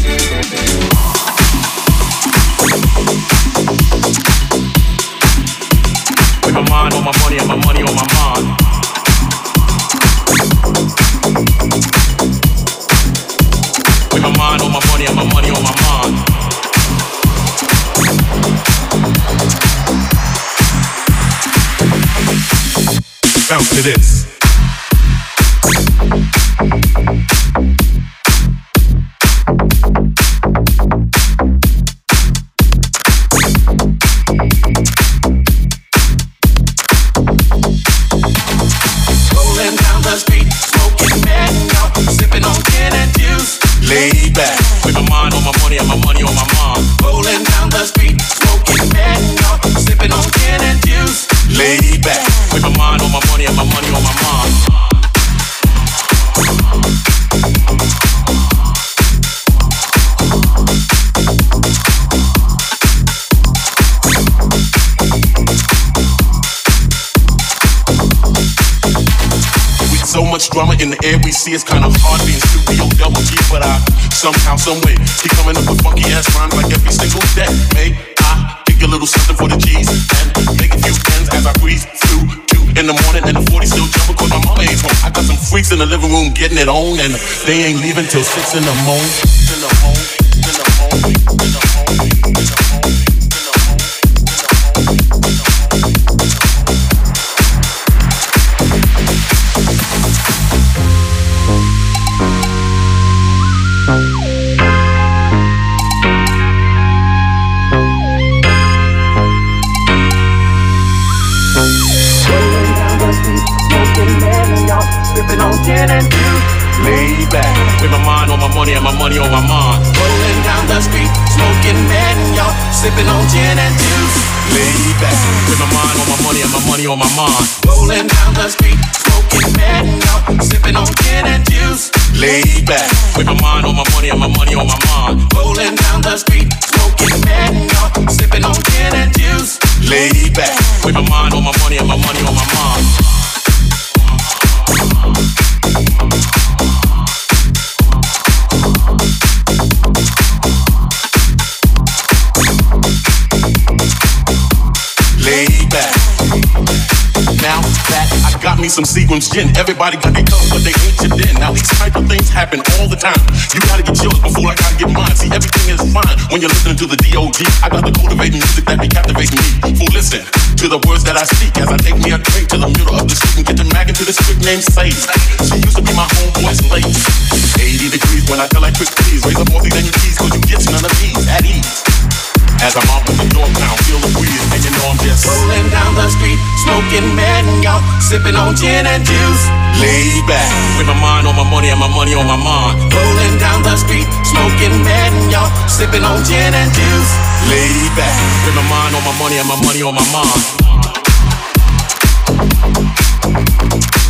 With my mind on my money and my money on my mind. With my mind on my money and my money on my mind. Bounce to this. Rolling down the street, smoking mango, sipping on gin and juice. Laid back. With my mind on my money and my money on my mind. Rolling down the street, smoking mango, sipping on gin and juice. Laid back. With my mind on my money and my money on my mind. So much drama in the air we see, it's kinda hard being studio double G, but I somehow, someway keep coming up with funky ass rhymes like every single day. May I kick a little something for the G's and make a few ends as I breeze through 2 in the morning and the 40 still jumping cause my mama ain't home. I got some freaks in the living room getting it on and they ain't leaving till 6 in the morning. In the morning, in the morning, in the morning, in the morning. Sipping on gin and juice. Laid back, with my mind on my money and my money on my mind. Rolling down the street, smoking mango, sipping on gin and juice. Laid back, with my mind on my money and my money on my mind. Rolling down the street, smoking mango, sipping on gin and juice. Laid back, with my mind on my money and my money on my mind. Rolling down the street, smoking mango, sipping on gin and juice. Laid back, with my mind on my money and my money on my mind. Laid back. Now that I got me some Seagram's gin, everybody got their colors, but they ain't your din. Now these type of things happen all the time. You gotta get yours before I gotta get mine. See, everything is fine when you're listening to the D.O.G. I got the cultivating music that be captivating me. Fool, listen to the words that I speak as I take me a drink to the middle of the street and get to magging to this chick named Sadie. She used to be my homeboy's lady. 80 degrees when I feel like quick please. Raise up all these and your keys, cause you get none of these at ease. As I'm off with the door pound, feel the breeze, and you know I'm just rolling down the street, smoking mango, sipping on gin and juice. Laid back, with my mind on my money and my money on my mind. Rolling down the street, smoking mango, sipping on gin and juice. Laid back, with my mind on my money and my money on my mind.